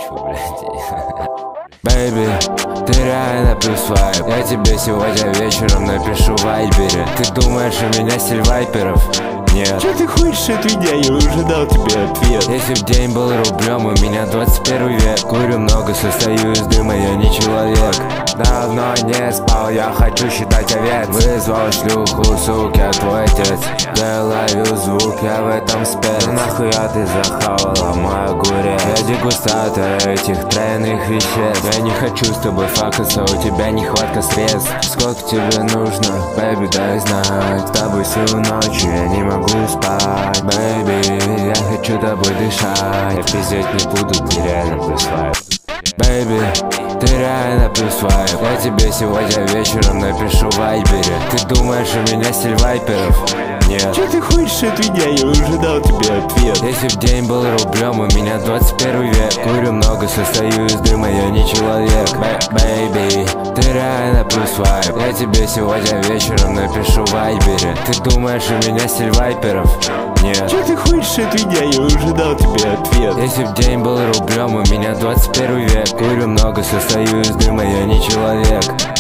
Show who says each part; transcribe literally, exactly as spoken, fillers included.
Speaker 1: Фу, блядь. Бэйби, ты реально плюс вайп. Я тебе сегодня вечером напишу в вайбере. Ты думаешь, у меня стиль вайперов? Нет.
Speaker 2: Что ты хочешь от меня? Я уже дал тебе ответ.
Speaker 1: Если б день был рублем, у меня двадцать первый век. Курю много, состою из дыма, я не человек. Давно не спал, я хочу считать овец. Вызвал шлюху, суки, а твой отец. Да я ловил звук, я в этом спец. Нахуя ты захавала мой огурец? Я дегустатор этих тройных веществ. Я не хочу с тобой факаться, у тебя нехватка средств. Сколько тебе нужно, бэйби, дай знать. С тобой всю ночь я не могу спать, бэйби, я хочу тобой дышать. Я пиздеть не буду, ты реально плюс вайп. Бэйби, ты реально плюс вайп. Я тебе сегодня вечером напишу в вайбере. Ты думаешь, у меня стиль вайперов? Нет.
Speaker 2: Что ты хочешь от меня? Я уже дал тебе ответ.
Speaker 1: Если б день был рублем, у меня двадцать первый век. Курю много, состою из дыма, я не человек. Бэйби, ты реально плюс вайп. Я тебе сегодня вечером напишу в вайбере. Ты думаешь, у меня стиль вайперов? Нет.
Speaker 2: Что ты хочешь от меня? Я уже дал тебе ответ.
Speaker 1: Если б день был рублем, у меня двадцать первый век. Курю много, состою из дыма, я не человек.